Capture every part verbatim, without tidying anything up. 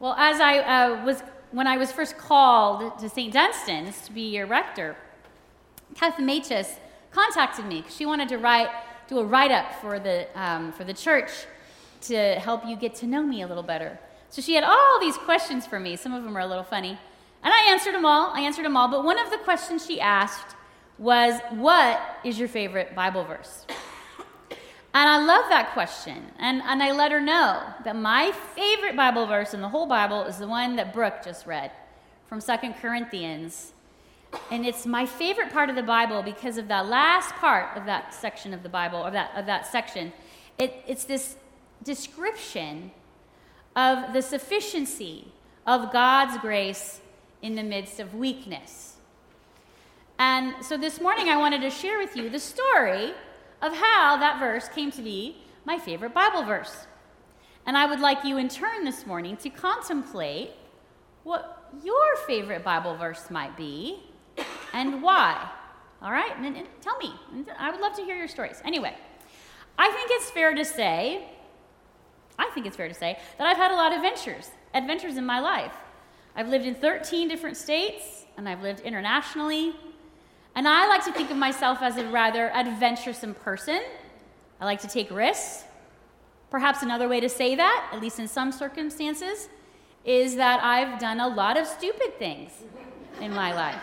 Well, as I uh, was, when I was first called to Saint Dunstan's to be your rector, Kathy Machis contacted me because she wanted to write, do a write-up for the um, for the church to help you get to know me a little better. So she had all these questions for me. Some of them are a little funny, and I answered them all. I answered them all. But one of the questions she asked was, "What is your favorite Bible verse?" And I love that question. And, and I let her know that my favorite Bible verse in the whole Bible is the one that Brooke just read from Second Corinthians. And it's my favorite part of the Bible because of that last part of that section of the Bible, or that, of that section. It, it's this description of the sufficiency of God's grace in the midst of weakness. And so this morning I wanted to share with you the story of how that verse came to be my favorite Bible verse. And I would like you in turn this morning to contemplate what your favorite Bible verse might be and why. All right? And, and tell me. I would love to hear your stories. Anyway, I think it's fair to say, I think it's fair to say that I've had a lot of adventures, adventures in my life. I've lived in thirteen different states, and I've lived internationally. And I like to think of myself as a rather adventuresome person. I like to take risks. Perhaps another way to say that, at least in some circumstances, is that I've done a lot of stupid things in my life.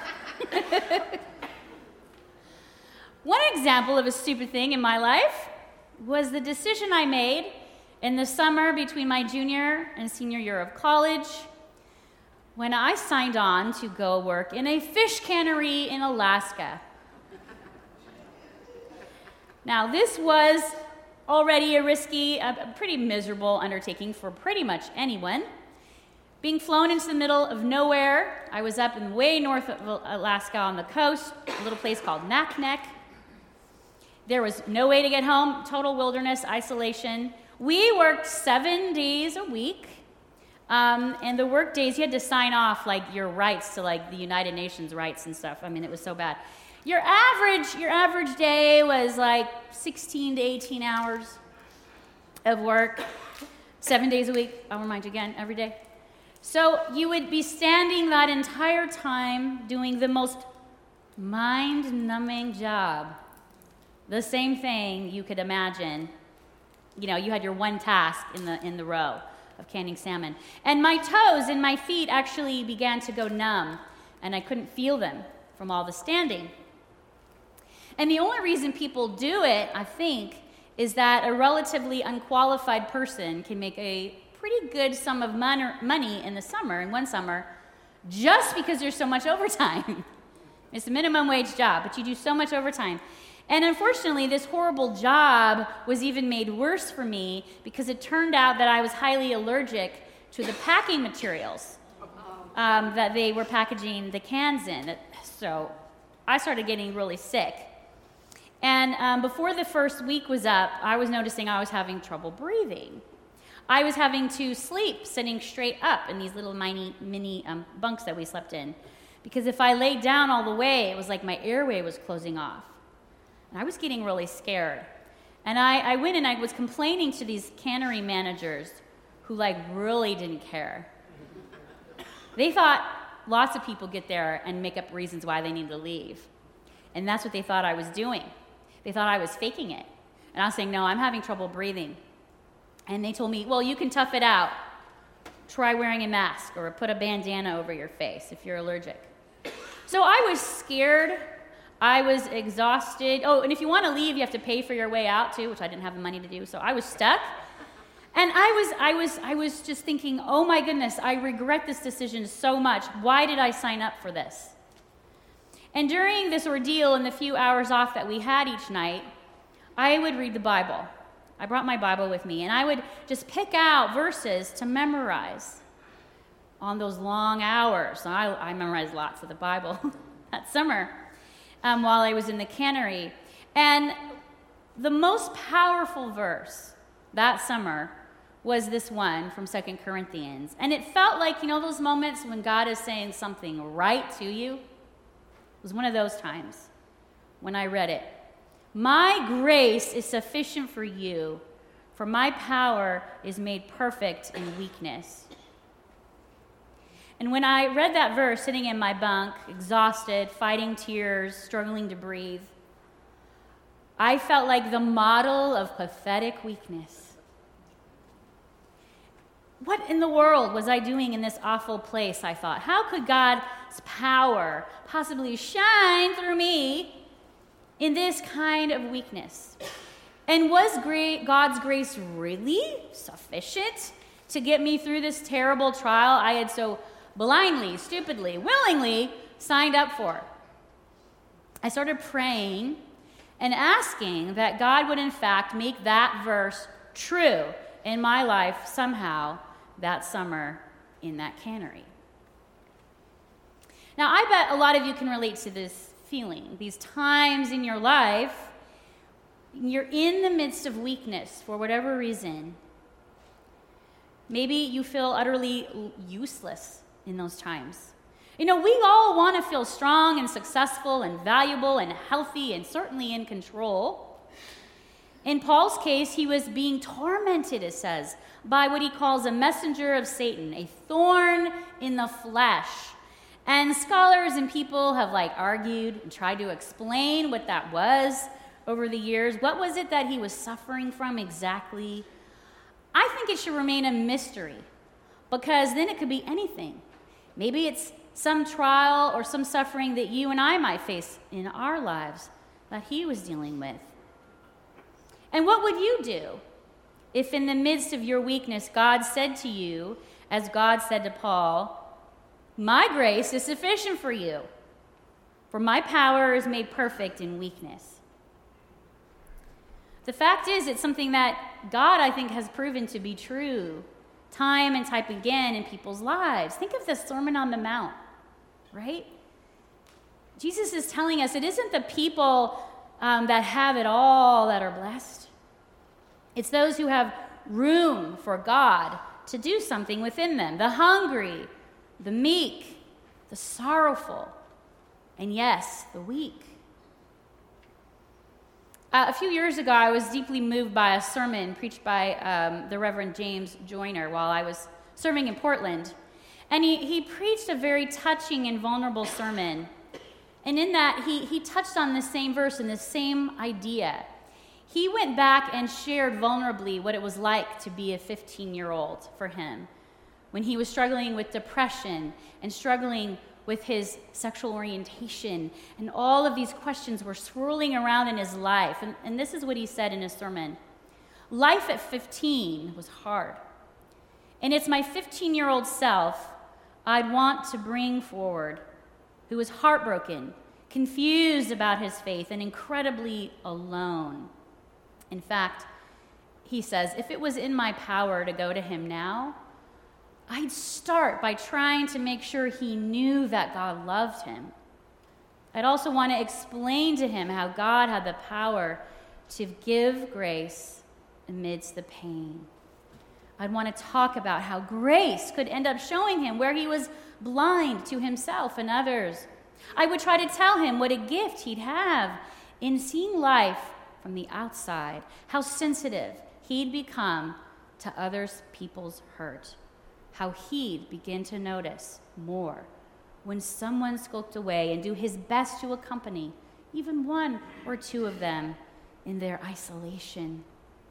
One example of a stupid thing in my life was the decision I made in the summer between my junior and senior year of college, when I signed on to go work in a fish cannery in Alaska. Now, this was already a risky, a pretty miserable undertaking for pretty much anyone. Being flown into the middle of nowhere, I was up in way north of Alaska on the coast, a little place called Naknek. There was no way to get home, total wilderness, isolation. We worked seven days a week. Um, and the work days, you had to sign off like your rights to like the United Nations rights and stuff. I mean, it was so bad. Your average, your average day was like sixteen to eighteen hours of work, seven days a week. I'll remind you again, every day. So you would be standing that entire time doing the most mind-numbing job. The same thing you could imagine. You know, you had your one task in the in the row of canning salmon. And my toes and my feet actually began to go numb, and I couldn't feel them from all the standing. And the only reason people do it, I think, is that a relatively unqualified person can make a pretty good sum of mon- money in the summer, in one summer, just because there's so much overtime. It's a minimum wage job, but you do so much overtime. And unfortunately, this horrible job was even made worse for me because it turned out that I was highly allergic to the packing materials um, that they were packaging the cans in. So I started getting really sick. And um, before the first week was up, I was noticing I was having trouble breathing. I was having to sleep sitting straight up in these little mini, mini um, bunks that we slept in. Because if I laid down all the way, it was like my airway was closing off. And I was getting really scared. And I, I went and I was complaining to these cannery managers who like really didn't care. They thought lots of people get there and make up reasons why they need to leave. And that's what they thought I was doing. They thought I was faking it. And I was saying, no, I'm having trouble breathing. And they told me, well, you can tough it out. Try wearing a mask or put a bandana over your face if you're allergic. So I was scared. I was exhausted. Oh, and if you want to leave, you have to pay for your way out too, which I didn't have the money to do. So I was stuck. And I was I was I was just thinking, "Oh my goodness, I regret this decision so much. Why did I sign up for this?" And during this ordeal and the few hours off that we had each night, I would read the Bible. I brought my Bible with me, and I would just pick out verses to memorize on those long hours. So I, I memorized lots of the Bible that summer. Um, while I was in the cannery. And the most powerful verse that summer was this one from Second Corinthians. And it felt like, you know, those moments when God is saying something right to you? It was one of those times when I read it. My grace is sufficient for you, for my power is made perfect in weakness. And when I read that verse, sitting in my bunk, exhausted, fighting tears, struggling to breathe, I felt like the model of pathetic weakness. What in the world was I doing in this awful place, I thought? How could God's power possibly shine through me in this kind of weakness? And was great, God's grace really sufficient to get me through this terrible trial I had so blindly, stupidly, willingly signed up for? I started praying and asking that God would in fact make that verse true in my life somehow that summer in that cannery. Now, I bet a lot of you can relate to this feeling. These times in your life, you're in the midst of weakness for whatever reason. Maybe you feel utterly useless in those times. You know, we all want to feel strong and successful and valuable and healthy and certainly in control. In Paul's case, he was being tormented, it says, by what he calls a messenger of Satan, a thorn in the flesh. And scholars and people have like argued and tried to explain what that was over the years. What was it that he was suffering from exactly? I think it should remain a mystery, because then it could be anything. Maybe it's some trial or some suffering that you and I might face in our lives that he was dealing with. And what would you do if in the midst of your weakness God said to you, as God said to Paul, "My grace is sufficient for you, for my power is made perfect in weakness"? The fact is, it's something that God, I think, has proven to be true time and time again in people's lives. Think of the Sermon on the Mount, right? Jesus is telling us it isn't the people um, that have it all that are blessed. It's those who have room for God to do something within them. The hungry, the meek, the sorrowful, and yes, the weak. Uh, a few years ago, I was deeply moved by a sermon preached by um, the Reverend James Joyner while I was serving in Portland. And he, he preached a very touching and vulnerable sermon. And in that, he, he touched on the same verse and the same idea. He went back and shared vulnerably what it was like to be a fifteen-year-old for him, when he was struggling with depression and struggling with his sexual orientation, and all of these questions were swirling around in his life. And, and this is what he said in his sermon: "Life at fifteen was hard, and it's my fifteen-year-old self I'd want to bring forward, who was heartbroken, confused about his faith, and incredibly alone. In fact," he says, "if it was in my power to go to him now, I'd start by trying to make sure he knew that God loved him. I'd also want to explain to him how God had the power to give grace amidst the pain. I'd want to talk about how grace could end up showing him where he was blind to himself and others. I would try to tell him what a gift he'd have in seeing life from the outside, how sensitive he'd become to other people's hurt, how he'd begin to notice more when someone skulked away, and do his best to accompany even one or two of them in their isolation."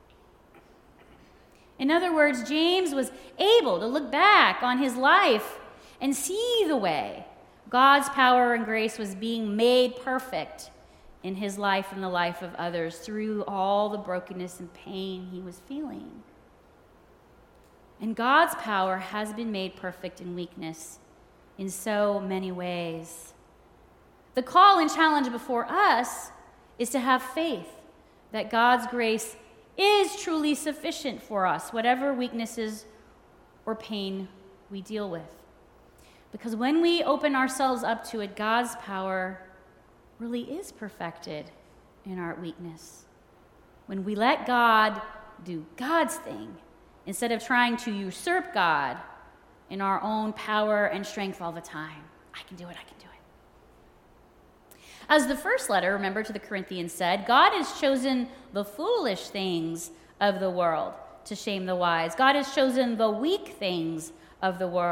In other words, James was able to look back on his life and see the way God's power and grace was being made perfect in his life and the life of others through all the brokenness and pain he was feeling. And God's power has been made perfect in weakness in so many ways. The call and challenge before us is to have faith that God's grace is truly sufficient for us, whatever weaknesses or pain we deal with. Because when we open ourselves up to it, God's power really is perfected in our weakness. When we let God do God's thing, instead of trying to usurp God in our own power and strength all the time. I can do it, I can do it. As the first letter, remember, to the Corinthians said, God has chosen the foolish things of the world to shame the wise. God has chosen the weak things of the world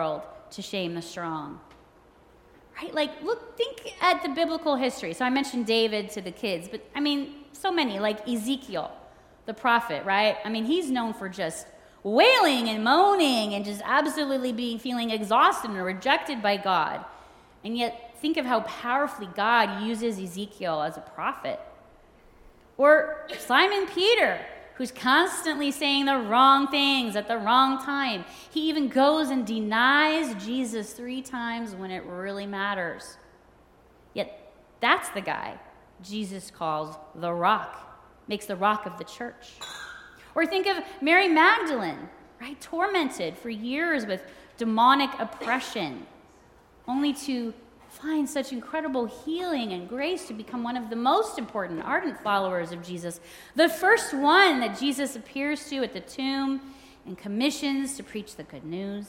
to shame the strong. Right? Like, look, think at the biblical history. So I mentioned David to the kids, but I mean, so many, like Ezekiel, the prophet, right? I mean, he's known for just wailing and moaning and just absolutely being feeling exhausted and rejected by God. And yet, think of how powerfully God uses Ezekiel as a prophet. Or Simon Peter, who's constantly saying the wrong things at the wrong time. He even goes and denies Jesus three times when it really matters. Yet that's the guy Jesus calls the rock, makes the rock of the church. Or think of Mary Magdalene, right? Tormented for years with demonic oppression, only to find such incredible healing and grace to become one of the most important, ardent followers of Jesus. The first one that Jesus appears to at the tomb and commissions to preach the good news.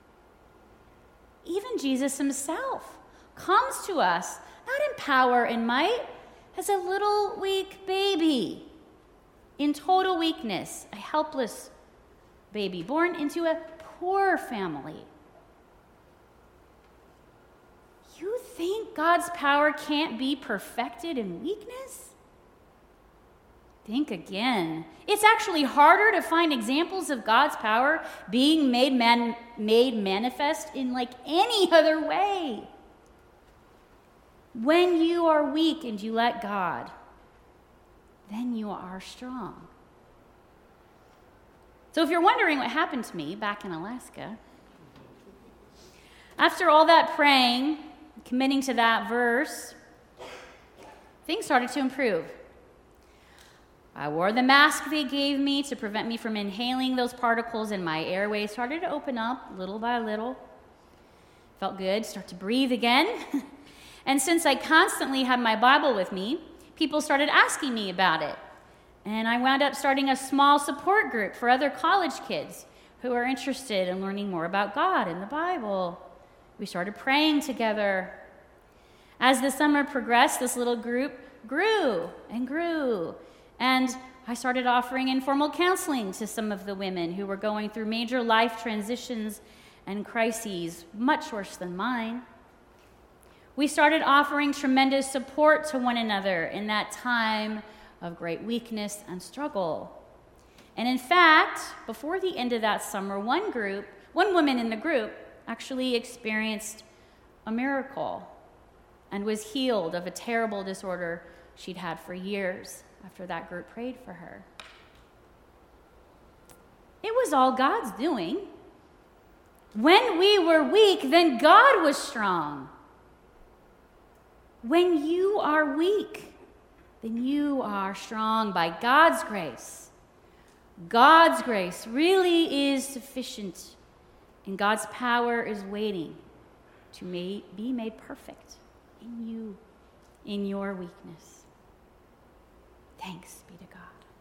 Even Jesus himself comes to us, not in power and might, as a little weak baby, in total weakness, a helpless baby born into a poor family. You think God's power can't be perfected in weakness? Think again. It's actually harder to find examples of God's power being made man, made manifest in like any other way. When you are weak and you let God, then you are strong. So if you're wondering what happened to me back in Alaska, after all that praying, committing to that verse, things started to improve. I wore the mask they gave me to prevent me from inhaling those particles, and my airways started to open up little by little. Felt good, start to breathe again. And since I constantly had my Bible with me, people started asking me about it. And I wound up starting a small support group for other college kids who are interested in learning more about God and the Bible. We started praying together. As the summer progressed, this little group grew and grew. And I started offering informal counseling to some of the women who were going through major life transitions and crises, much worse than mine. We started offering tremendous support to one another in that time of great weakness and struggle. And in fact, before the end of that summer, one group, one woman in the group, actually experienced a miracle and was healed of a terrible disorder she'd had for years after that group prayed for her. It was all God's doing. When we were weak, then God was strong. When you are weak, then you are strong by God's grace. God's grace really is sufficient. And God's power is waiting to be made perfect in you, in your weakness. Thanks be to God.